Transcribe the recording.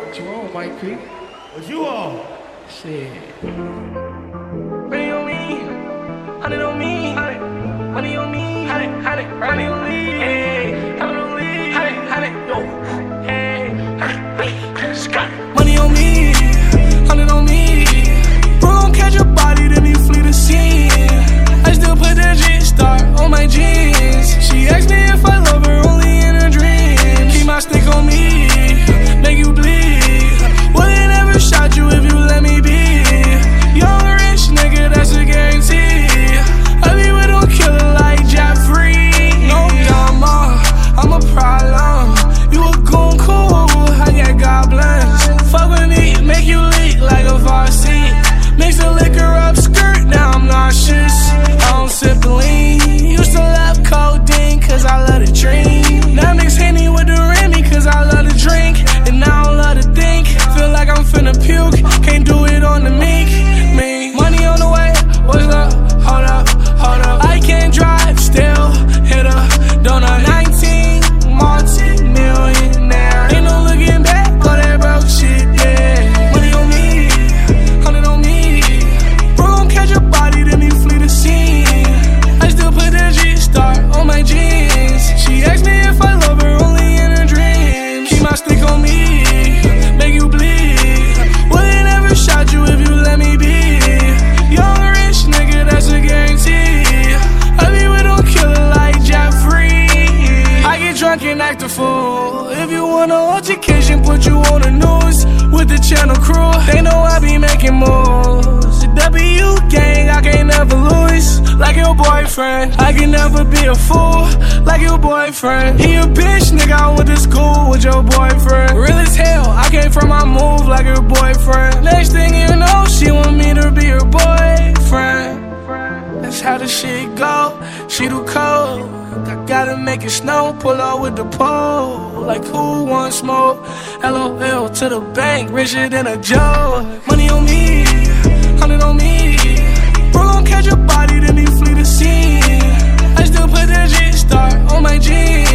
What you on, Mike P? What you on? Shit. Money on me, 100 on me, money on me, 100, money on me, hey, 100 on me, 100, yo, hey, money on me, 100 on me. Bro gon' catch a body, then he flee the scene. I still put that G-Star on my jeans. She asked me if I love her only in her dreams. Keep my stick on me, make you bleed. Wouldn't ever shot you if you let me be. Young rich nigga, that's a guarantee. I be with a killer like Jeffrey. No drama, I'm a problem. You a goon cool, I got goblins. Fuck with me, make you leak like a varsity. Mix the liquor up, skirt, now I'm nauseous. I don't sip the lean. Used to love codeine, cause I love to dream. Now mix Henny with the Remy, cause I love to drink. And now I don't love to think. Feel like I'm finna puke, can't do it on the meek. Me, money on the way, what's up? Hold up, hold up. I can't drive, still hit a donut. 19, multi-millionaire. Ain't no looking back, all that broke shit, yeah. Money on me, 100 on me. Bro gon' catch a body, then he flee the scene. I still put that G-Star on my jeans. She asked me if I love her only in her dreams. Keep my stick on me, make you bleed. Wouldn't ever shot you if you let me be. Young rich nigga, that's a guarantee. I be with a killer like Jeffrey. I get drunk and act a fool. If you want an altercation, put you on the news with the channel crew. They know I be making moves. The W gang, I can't never lose. Like your boyfriend, I can never be a fool. Like your boyfriend, he a bitch, nigga. I went to school with your boyfriend. Real as hell, I came from my move like her boyfriend. Next thing you know, she want me to be her boyfriend. That's how the shit go. She too cold. I gotta make it snow. Pull out with the pole. Like who wants smoke? LOL to the bank, richer than a Joe. Money on me, 100 on me. Bro gon' catch a body, then he flee the scene. I still put that G-Star on my jeans.